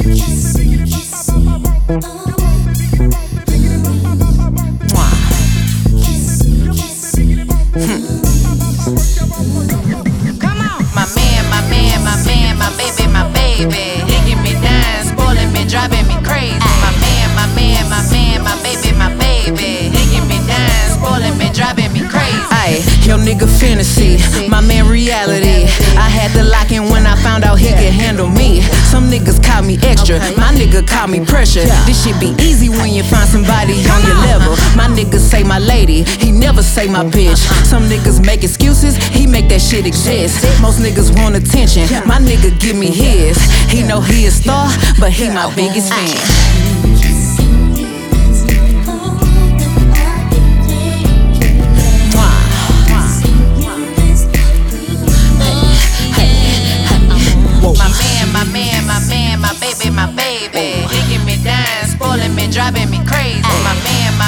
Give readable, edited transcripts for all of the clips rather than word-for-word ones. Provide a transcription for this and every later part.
He give me down, spoiling me, driving me crazy. My baby. He give me down, spoiling me, driving me crazy. Ay, yo nigga fantasy, my man reality. I had to lock in when I found out he could handle me. Some niggas call me extra, my nigga call me pressure. This shit be easy when you find somebody on your level. My niggas say my lady, he never say my bitch. Some niggas make excuses, he make that shit exist. Most niggas want attention, my nigga give me his. He know he a star, but he my biggest fan. My baby. He give me down, spoiling me, driving me crazy. My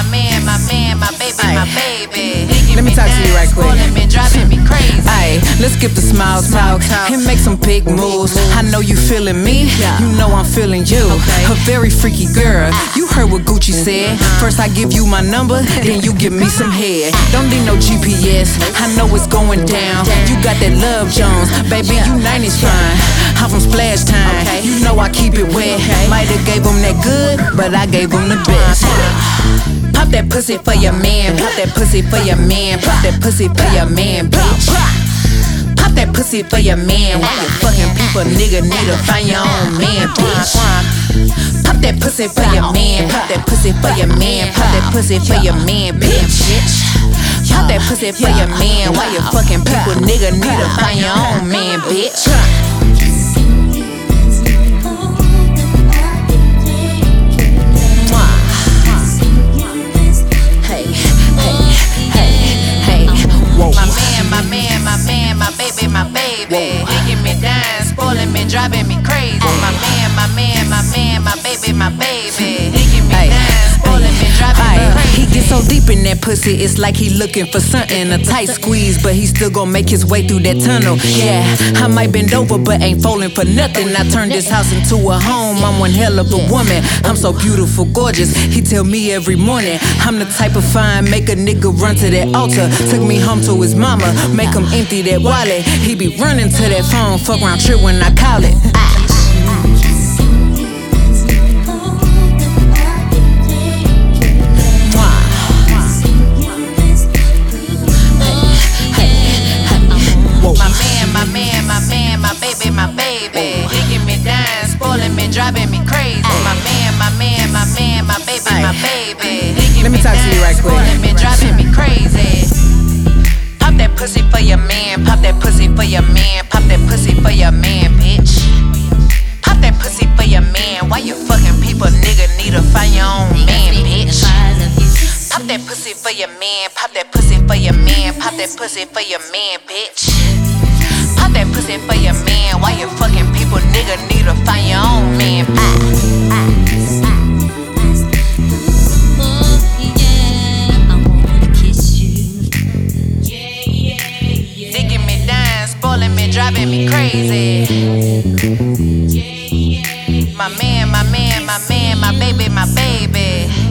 baby. He give me down, spoiling me, driving me crazy. Ay, let's skip the small talk and make some big moves. I know you feeling me, you know I'm feeling you. A very freaky girl, you heard what Gucci said. First I give you my number, then you give me some head. Don't need no GPS, I know it's going down. You got that Love Jones, baby, you 90s fine. I'm from Splash Time, you know I keep it wet. Might've gave him that good, but I gave him the best. Pop that pussy for your man, pop that pussy for your man, pop that pussy for your man, bitch. Pop that pussy for your man. Why you fucking people, nigga, need to find your own man, bitch. Pop that pussy for your man, pop that pussy for your man, pop that pussy for your man, bitch. Pop that pussy for your man. Why you fucking people, nigga, need to find your own man, bitch. My baby. He give me down, spoiling me, driving me crazy. My baby. He give me down, spoiling me, driving me crazy. He get so deep in that pussy, it's like he looking for something, a tight squeeze, but he still gon' make his way through that tunnel. Yeah, I might bend over, but ain't falling for nothing. I turned this house into a home, I'm one hell of a woman. I'm so beautiful, gorgeous, he tell me every morning. I'm the type of fine, make a nigga run to that altar. Took me home to his mama, make him empty that wallet. He be running to that phone, fuck around trip when I call it. My baby. He give me down, spoiling me, driving me crazy. My baby. He give Let me talk to you right quick. Spoiling me, driving me crazy. Pop that pussy for your man, pop that pussy for your man, pop that pussy for your man, bitch. Pop that pussy for your man. Why you fucking people, nigga, need to find your own man, bitch. Pop that pussy for your man, pop that pussy for your man, pop that pussy for your man, bitch. Pop that pussy for your man. Why you fucking people, nigga, need to find your own man. Digging me down, spoiling me, driving me crazy. My baby.